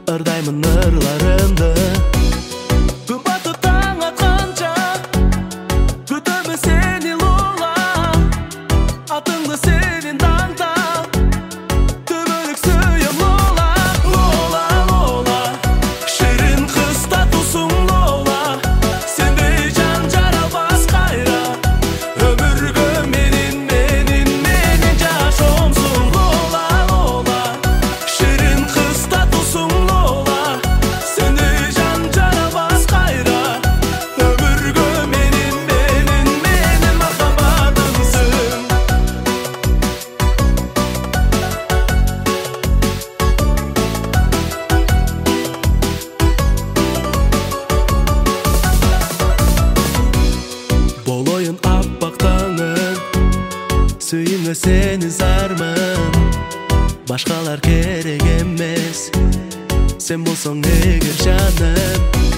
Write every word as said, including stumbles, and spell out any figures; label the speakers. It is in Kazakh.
Speaker 1: ырдаймын ырларымды. Күн батып таң атқанша күтемін сені лола, атыңды сенен таңдап түбілік сүйем лола. Лола, лола, шірін қыз татусың лола, сендей жан жаралмас қайра, өміргі менен менен менен жашомсың. Лола, лола, шірін қыз татусың лола, сендей жан жаралмас қайра, өміргі менен менен менен махаббатымсың. Болойын аппақ таңың, сүйіңе сені зармын, башқалар керек емес, сен болсаң егер жаным.